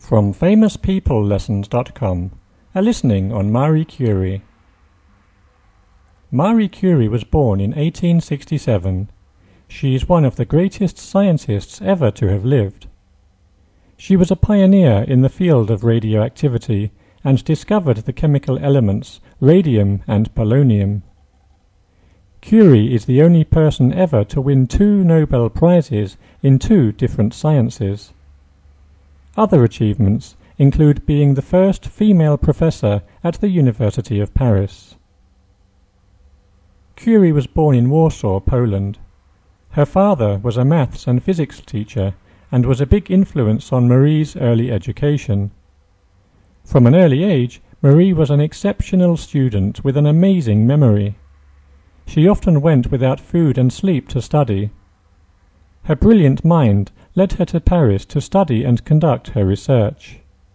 From FamousPeopleLessons.com, a listening on Marie Curie. Marie Curie was born in 1867. She is one of the greatest scientists ever to have lived. She was a pioneer in the field of radioactivity and discovered the chemical elements radium and polonium. Curie is the only person ever to win 2 Nobel Prizes in 2 different sciences. Other achievements include being the first female professor at the University of Paris. Curie was born in Warsaw, Poland. Her father was a maths and physics teacher and was a big influence on Marie's early education. From an early age, Marie was an exceptional student with an amazing memory. She often went without food and sleep to study. Her brilliant mind led her to Paris to study and conduct her research.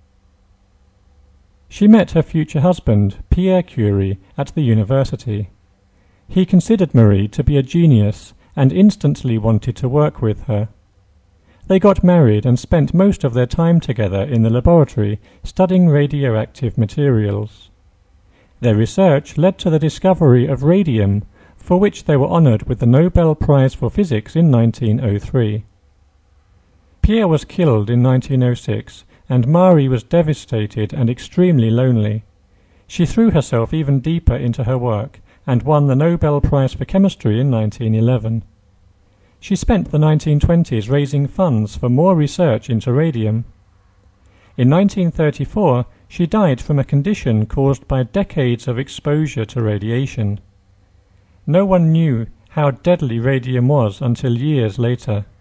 She met her future husband, Pierre Curie, at the university. He considered Marie to be a genius and instantly wanted to work with her. They got married and spent most of their time together in the laboratory studying radioactive materials. Their research led to the discovery of radium, for which they were honored with the Nobel Prize for Physics in 1903. Pierre was killed in 1906, and Marie was devastated and extremely lonely. She threw herself even deeper into her work and won the Nobel Prize for Chemistry in 1911. She spent the 1920s raising funds for more research into radium. In 1934, she died from a condition caused by decades of exposure to radiation. No one knew how deadly radium was until years later.